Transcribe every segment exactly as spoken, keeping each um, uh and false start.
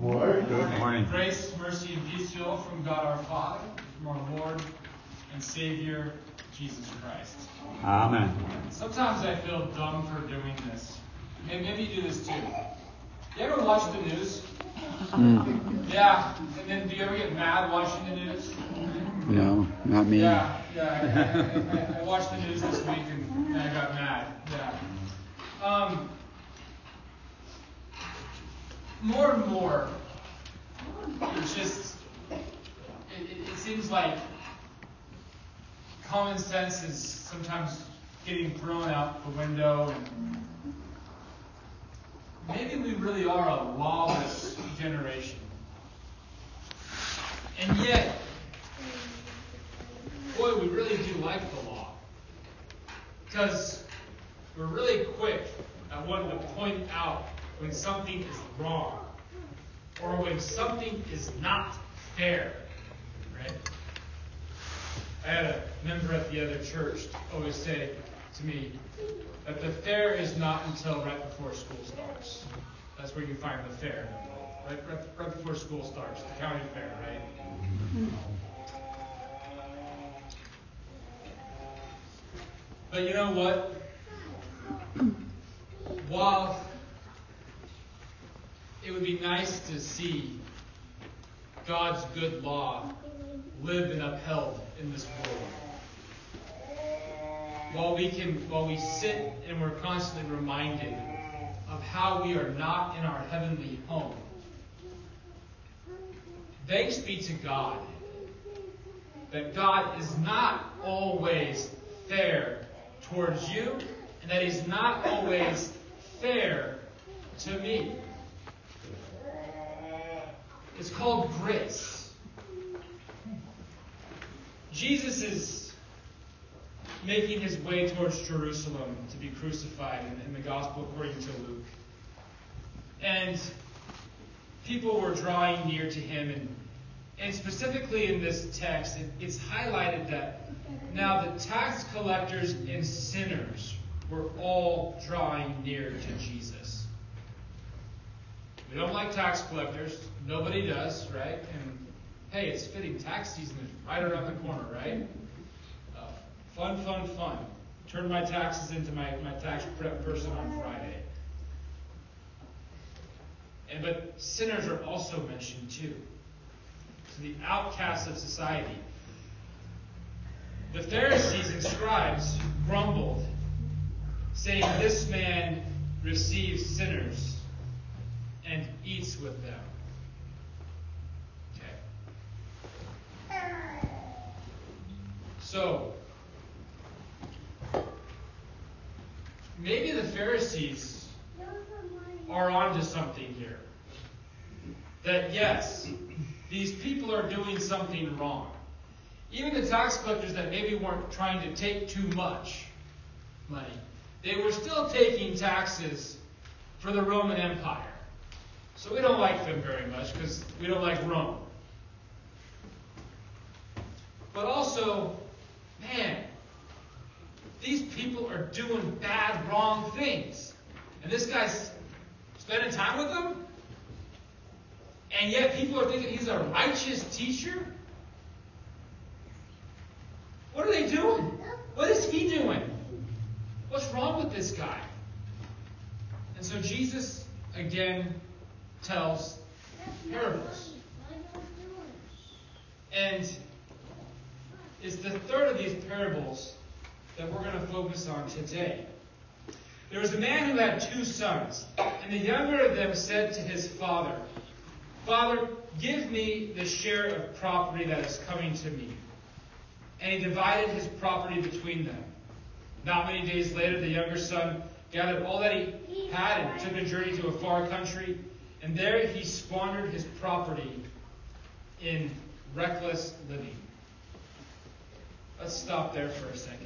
Morning. Good morning. Grace, mercy, and peace to you all from God our Father, from our Lord and Savior, Jesus Christ. Amen. Sometimes I feel dumb for doing this. And maybe you do this too. You ever watch the news? Mm. Yeah. And then do you ever get mad watching the news? No, not me. Yeah, yeah. I, I, I watched the news this week and, and I got mad. Yeah. Um, more and more, it's just, it, it, it seems like common sense is sometimes getting thrown out the window, and maybe we really are a lawless generation. And yet, boy, we really do like the law. Because we're really quick at wanting to point out when something is wrong or when something is not fair. Right? I had a member at the other church always say to me that the fair is not until right before school starts. That's where you find the fair. Right, right, right before school starts, the county fair, right? But you know what? While it would be nice to see God's good law lived and upheld in this world, while we can, while we sit and we're constantly reminded of how we are not in our heavenly home, thanks be to God that God is not always fair towards you, and that He's not always fair to me. It's called grace. Jesus is making his way towards Jerusalem to be crucified in, in the Gospel according to Luke. And people were drawing near to him, and, and specifically in this text, it, it's highlighted that now the tax collectors and sinners were all drawing near to Jesus. We don't like tax collectors. Nobody does, right? And hey, it's fitting. Tax season is right around the corner, right? Uh, fun, fun, fun. Turn my taxes into my, my tax prep person on Friday. And but sinners are also mentioned too. So the outcasts of society. The Pharisees and scribes grumbled, saying, "This man receives sinners and eats with them." Okay. So, maybe the Pharisees are onto something here. That yes, these people are doing something wrong. Even the tax collectors that maybe weren't trying to take too much money, they were still taking taxes for the Roman Empire. So we don't like them very much because we don't like Rome. But also, man, these people are doing bad, wrong things. And this guy's spending time with them? And yet people are thinking he's a righteous teacher? What are they doing? What is he doing? What's wrong with this guy? And so Jesus, again, tells parables. And it's the third of these parables that we're going to focus on today. There was a man who had two sons, and the younger of them said to his father, "Father, give me the share of property that is coming to me." And he divided his property between them. Not many days later, the younger son gathered all that he had and took a journey to a far country. And there he squandered his property in reckless living. Let's stop there for a second.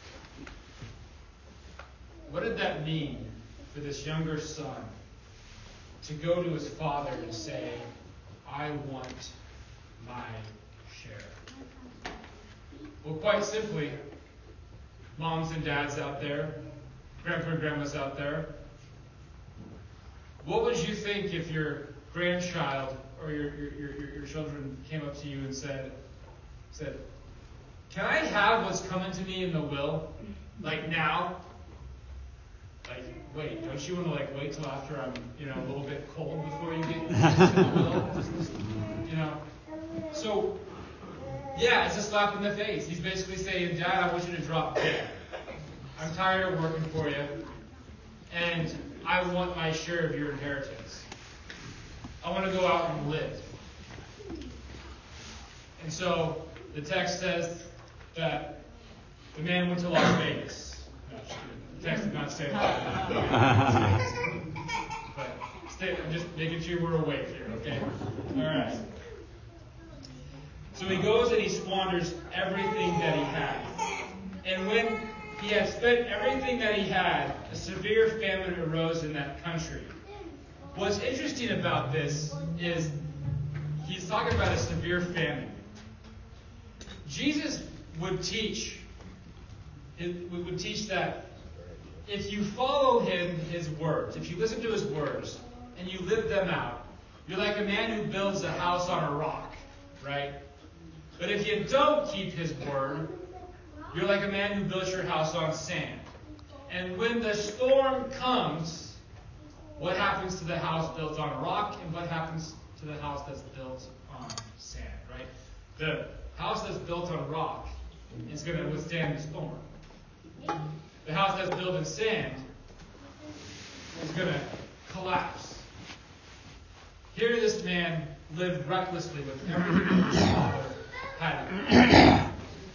What did that mean for this younger son to go to his father and say, "I want my share"? Well, quite simply, moms and dads out there, grandpa and grandmas out there, what would you think if your grandchild or your, your, your, your children came up to you and said, said, can I have what's coming to me in the will? Like now? Like, wait, don't you want to like wait till after I'm, you know, a little bit cold before you get into the will? Just, just, you know. So, yeah, it's a slap in the face. He's basically saying, Dad, I want you to drop dead. I'm tired of working for you, and I want my share of your inheritance. I want to go out and live. And so the text says that the man went to Las Vegas. No, just kidding. The text did not say that. But stay, I'm just making sure we're awake here, okay? All right. So he goes and he squanders everything that he had. And when he had spent everything that he had, a severe famine arose in that country. What's interesting about this is he's talking about a severe famine. Jesus would teach, would teach that if you follow him, his words, if you listen to his words, and you live them out, you're like a man who builds a house on a rock, right? But if you don't keep his word, you're like a man who builds your house on sand. And when the storm comes, what happens to the house built on a rock, and what happens to the house that's built on sand, right? The house that's built on rock is going to withstand the storm. The house that's built in sand is going to collapse. Here this man lived recklessly with everything that his father had.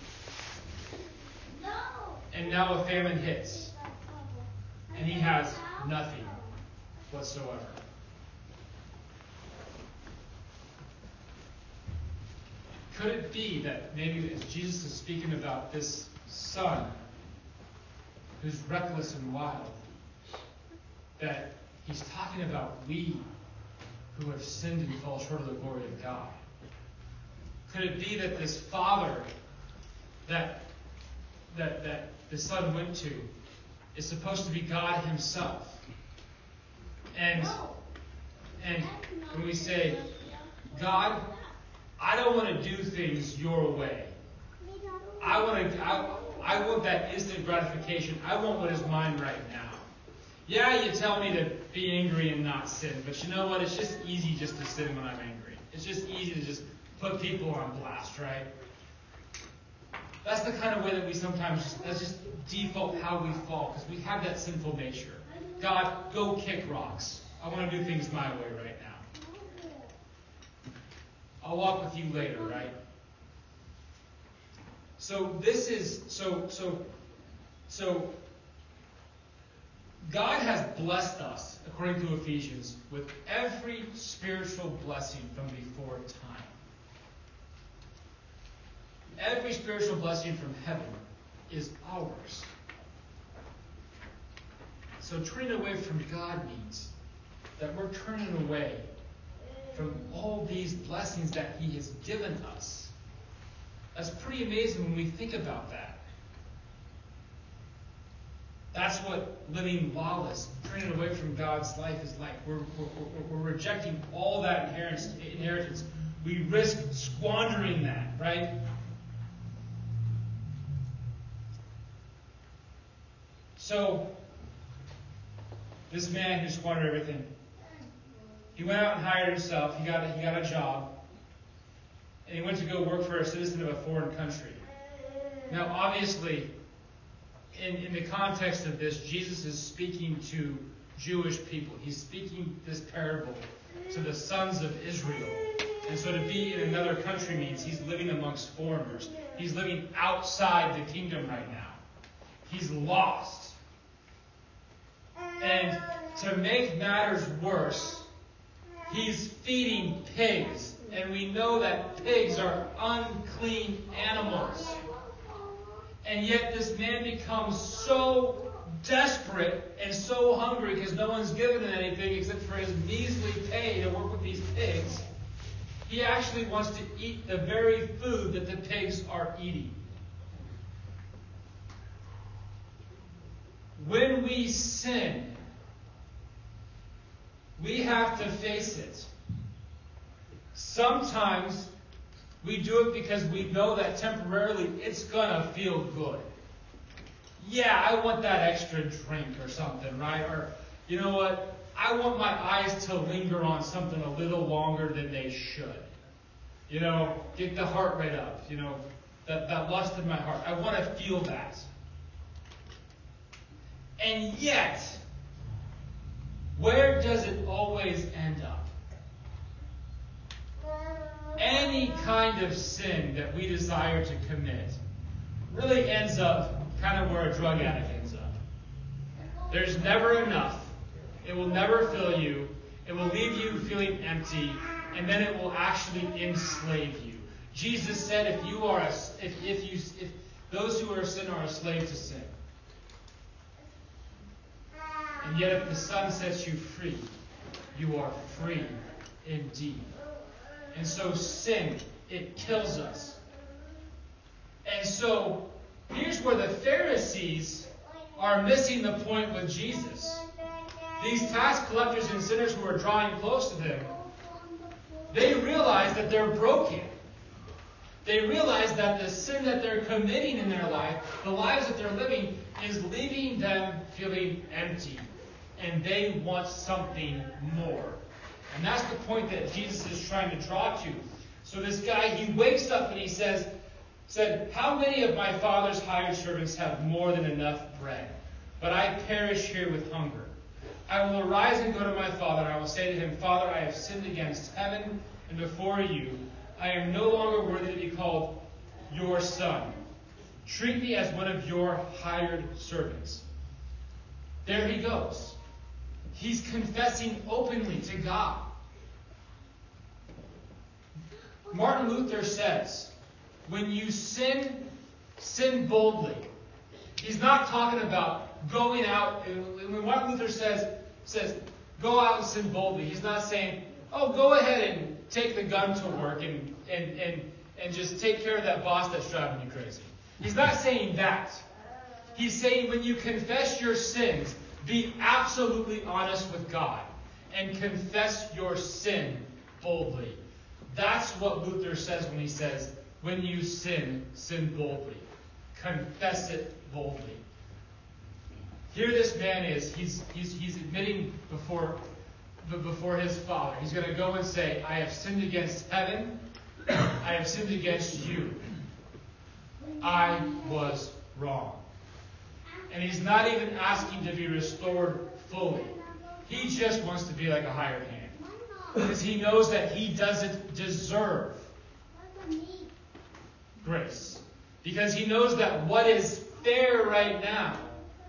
And now a famine hits. And he has nothing whatsoever. Could it be that maybe as Jesus is speaking about this son who's reckless and wild, that he's talking about we who have sinned and fall short of the glory of God? Could it be that this father that that that the son went to is supposed to be God himself? And and when we say, God, I don't want to do things your way. I want to. I, I want that instant gratification. I want what is mine right now. Yeah, you tell me to be angry and not sin, but you know what? It's just easy just to sin when I'm angry. It's just easy to just put people on blast, right? That's the kind of way that we sometimes just, that's just default how we fall, because we have that sinful nature. God, go kick rocks. I want to do things my way right now. I'll walk with you later, right? So this is, so, so, so, God has blessed us, according to Ephesians, with every spiritual blessing from before time. Every spiritual blessing from heaven is ours. So turning away from God means that we're turning away from all these blessings that he has given us. That's pretty amazing when we think about that. That's what living lawless, turning away from God's life is like. We're, we're, we're rejecting all that inheritance. We risk squandering that, right? So, this man who squandered everything, he went out and hired himself. He got a, he got a job. And he went to go work for a citizen of a foreign country. Now, obviously, in, in the context of this, Jesus is speaking to Jewish people. He's speaking this parable to the sons of Israel. And so to be in another country means he's living amongst foreigners. He's living outside the kingdom right now. He's lost. And to make matters worse, he's feeding pigs. And we know that pigs are unclean animals. And yet this man becomes so desperate and so hungry because no one's given him anything except for his measly pay to work with these pigs. He actually wants to eat the very food that the pigs are eating. When we sin, we have to face it. Sometimes we do it because we know that temporarily it's going to feel good. Yeah, I want that extra drink or something, right? Or, you know what? I want my eyes to linger on something a little longer than they should. You know, get the heart rate up. You know, that, that lust in my heart. I want to feel that. And yet, where does it always end up? Any kind of sin that we desire to commit really ends up kind of where a drug addict ends up. There's never enough. It will never fill you. It will leave you feeling empty, and then it will actually enslave you. Jesus said, "If you are a, if if you if those who are sin are a slave to sin, and yet if the Son sets you free, you are free indeed." And so sin, it kills us. And so here's where the Pharisees are missing the point with Jesus. These tax collectors and sinners who are drawing close to them, they realize that they're broken. They realize that the sin that they're committing in their life, the lives that they're living, is leaving them feeling empty. And they want something more. And that's the point that Jesus is trying to draw to. So this guy, he wakes up and he says, said, "How many of my father's hired servants have more than enough bread? But I perish here with hunger. I will arise and go to my father, and I will say to him, Father, I have sinned against heaven and before you. I am no longer worthy to be called your son. Treat me as one of your hired servants." There he goes. He's confessing openly to God. Martin Luther says, when you sin, sin boldly. He's not talking about going out. When Martin Luther says, says, go out and sin boldly, he's not saying, oh, go ahead and take the gun to work and, and, and, and just take care of that boss that's driving you crazy. He's not saying that. He's saying when you confess your sins, be absolutely honest with God and confess your sin boldly. That's what Luther says when he says, when you sin, sin boldly. Confess it boldly. Here this man is, he's he's he's admitting before before his father. He's going to go and say, I have sinned against heaven. I have sinned against you. I was wrong. And he's not even asking to be restored fully. He just wants to be like a hired hand. Because he knows that he doesn't deserve grace. Because he knows that what is fair right now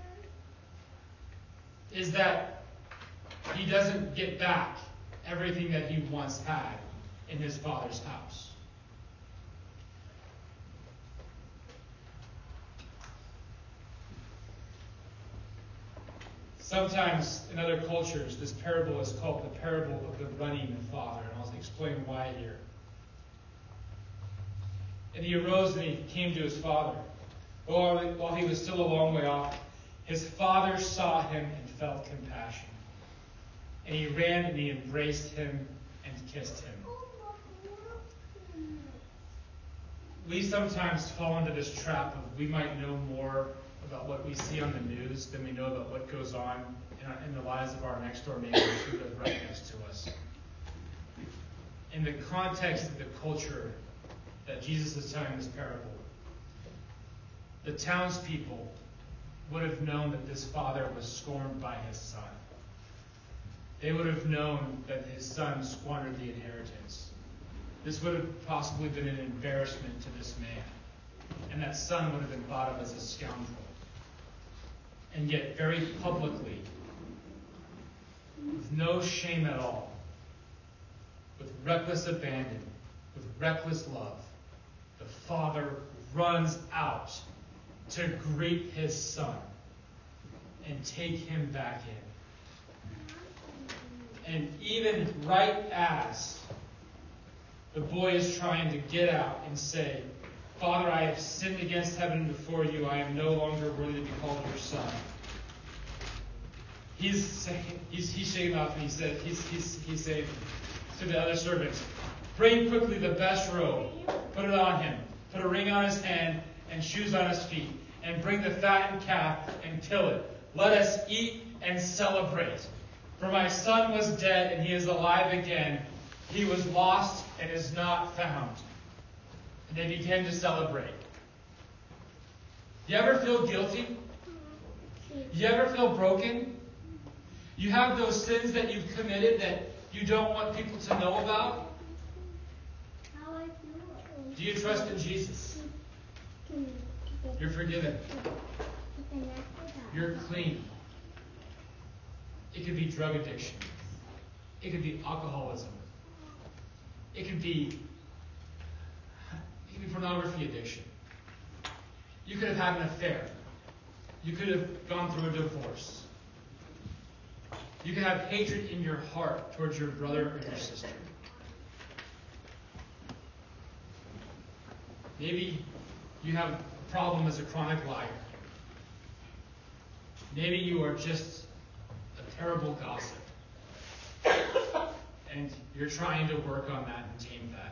is that he doesn't get back everything that he once had in his father's house. Sometimes in other cultures, this parable is called the parable of the running father, and I'll explain why here. And he arose and he came to his father. While, while he was still a long way off, his father saw him and felt compassion. And he ran and he embraced him and kissed him. We sometimes fall into this trap of we might know more about what we see on the news than we know about what goes on in, our, in the lives of our next door neighbors who live right next to us. In the context of the culture that Jesus is telling this parable, the townspeople would have known that this father was scorned by his son. They would have known that his son squandered the inheritance. This would have possibly been an embarrassment to this man. And that son would have been thought of as a scoundrel. And yet, very publicly, with no shame at all, with reckless abandon, with reckless love, the father runs out to greet his son and take him back in. And even right as the boy is trying to get out and say, Father, I have sinned against heaven before you. I am no longer worthy to be called your son. He's saying, he's, he's shaking off and he said, he's, he's, he's saying to the other servants, Bring quickly the best robe, put it on him, put a ring on his hand and shoes on his feet, and bring the fattened calf and kill it. Let us eat and celebrate. For my son was dead and he is alive again. He was lost and is not found. And they began to celebrate. You ever feel guilty? You ever feel broken? You have those sins that you've committed that you don't want people to know about? Do you trust in Jesus? You're forgiven. You're clean. It could be drug addiction. It could be alcoholism. It could be, it could be pornography addiction. You could have had an affair. You could have gone through a divorce. You could have hatred in your heart towards your brother or your sister. Maybe you have a problem as a chronic liar. Maybe you are just a terrible gossip. And you're trying to work on that and tame that.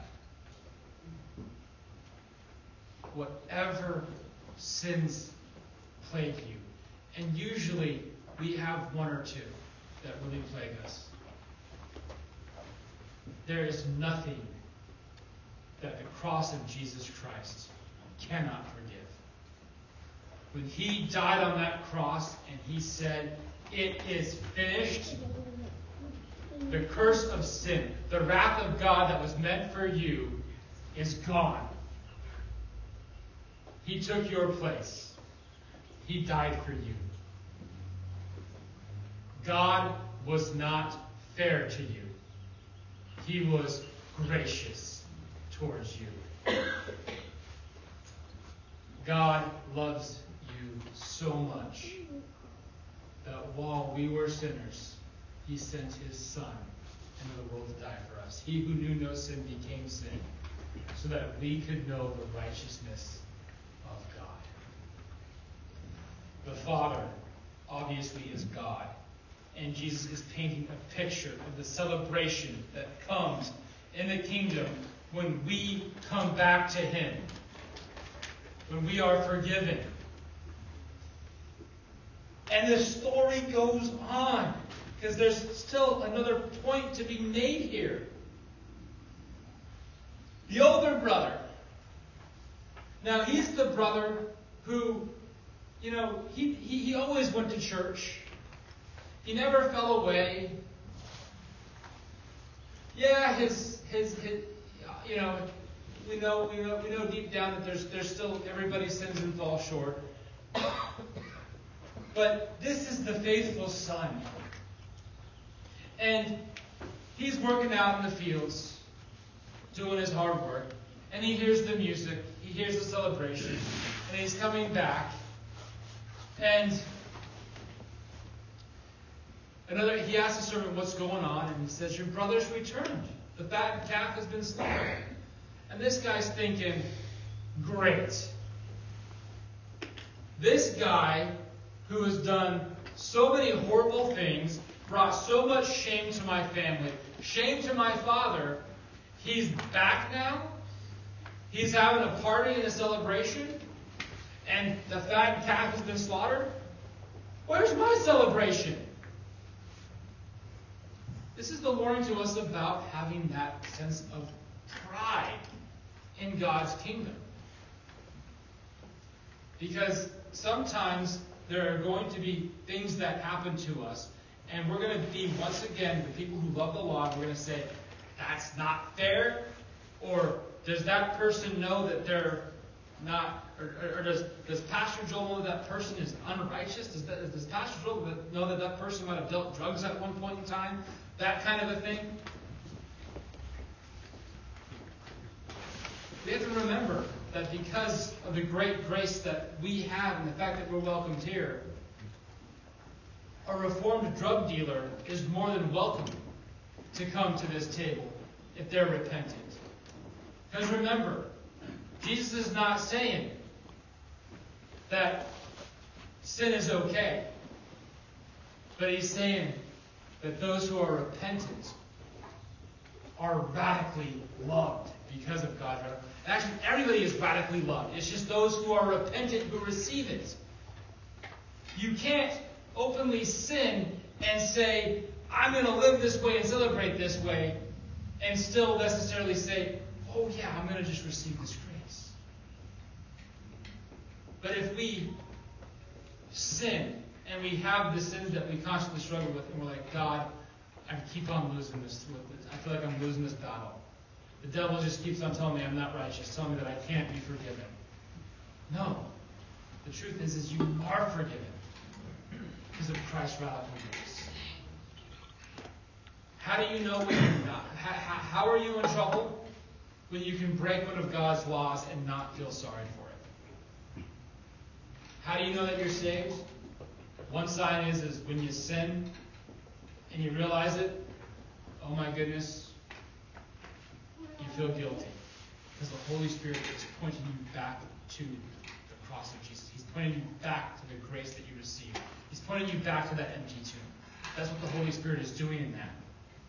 Whatever sins plague you, and usually we have one or two that really plague us, there is nothing that the cross of Jesus Christ cannot forgive. When he died on that cross and he said, "It is finished," the curse of sin, the wrath of God that was meant for you, is gone. He took your place. He died for you. God was not fair to you. He was gracious towards you. God loves you so much that while we were sinners, he sent his Son into the world to die for us. He who knew no sin became sin, so that we could know the righteousness of God. The Father, obviously, is God. And Jesus is painting a picture of the celebration that comes in the kingdom when we come back to him, when we are forgiven. And the story goes on, because there's still another point to be made here. The older brother. Now, he's the brother who, you know, he, he, he always went to church. He never fell away. Yeah, his, his, his you know, we know, we know, we know deep down that there's, there's still, everybody sins and falls short. But this is the faithful son. And he's working out in the fields, doing his hard work, and he hears the music, he hears the celebration, and he's coming back, and another, he asks the servant what's going on, and he says, "Your brother's returned. The fattened calf has been slaughtered." And this guy's thinking, great. This guy who has done so many horrible things, brought so much shame to my family, shame to my father, he's back now? He's having a party and a celebration? And the fattened calf has been slaughtered? Where's my celebration? This is the warning to us about having that sense of pride in God's kingdom. Because sometimes there are going to be things that happen to us, and we're going to be, once again, the people who love the law, we're going to say, that's not fair, or does that person know that they're not, or, or, or does, does Pastor Joel know that person is unrighteous? Does, that, does Pastor Joel know that that person might have dealt drugs at one point in time? That kind of a thing. We have to remember that because of the great grace that we have and the fact that we're welcomed here, a reformed drug dealer is more than welcome to come to this table if they're repentant. Because remember, Jesus is not saying that sin is okay, but he's saying that those who are repentant are radically loved because of God's radical. Actually, everybody is radically loved. It's just those who are repentant who receive it. You can't openly sin and say, I'm going to live this way and celebrate this way, and still necessarily say, oh yeah, I'm going to just receive this grace. But if we sin, and we have the sins that we constantly struggle with, and we're like, God, I keep on losing this. I feel like I'm losing this battle. The devil just keeps on telling me I'm not righteous, telling me that I can't be forgiven. No. The truth is, is you are forgiven because of Christ's radical grace. How do you know when you're not? How, how, how are you in trouble? When you can break one of God's laws and not feel sorry for it. How do you know that you're saved? One sign is, is when you sin and you realize it, oh my goodness, you feel guilty. Because the Holy Spirit is pointing you back to the cross of Jesus. He's pointing you back to the grace that you received. He's pointing you back to that empty tomb. That's what the Holy Spirit is doing in that.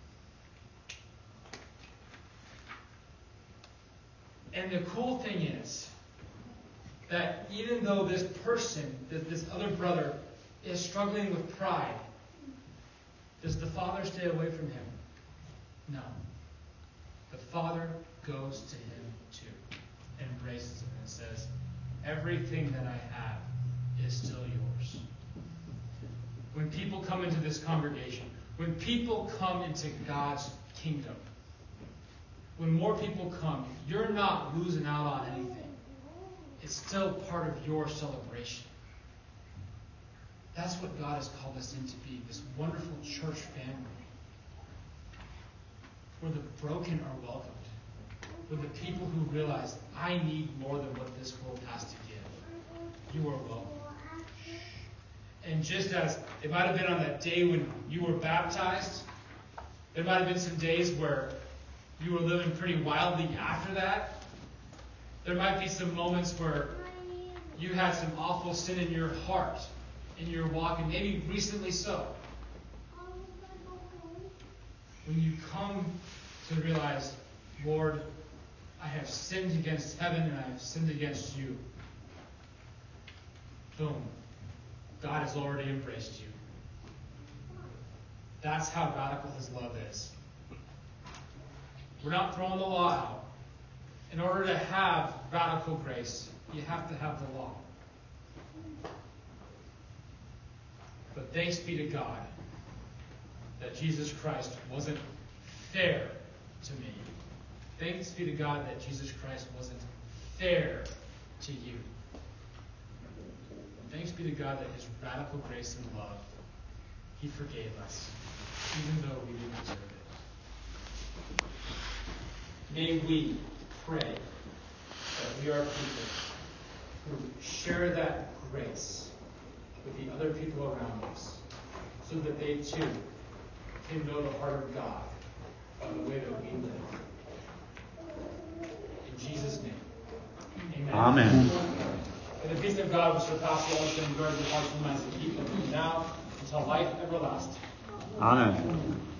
And the cool thing is that even though this person, this other brother, is struggling with pride, does the Father stay away from him? No. The Father goes to him too, embraces him, and says, everything that I have is still yours. When people come into this congregation, when people come into God's kingdom, when more people come, you're not losing out on anything. It's still part of your celebration. That's what God has called us into be, this wonderful church family. Where the broken are welcomed. Where the people who realize, I need more than what this world has to give. You are welcome. And just as it might have been on that day when you were baptized, there might have been some days where you were living pretty wildly after that. There might be some moments where you had some awful sin in your heart, in your walk, and maybe recently so. When you come to realize, Lord, I have sinned against heaven and I have sinned against you. Boom. God has already embraced you. That's how radical his love is. We're not throwing the law out. In order to have radical grace, you have to have the law. But thanks be to God that Jesus Christ wasn't fair to me. Thanks be to God that Jesus Christ wasn't fair to you. And thanks be to God that his radical grace and love, he forgave us, even though we didn't deserve it. May we pray that we are people who share that grace with the other people around us, so that they too can know the heart of God by the way that we live. In Jesus' name, amen. Amen. And the peace of God which surpasses all understanding, guard the hearts and minds of the people now until life everlasting. Amen.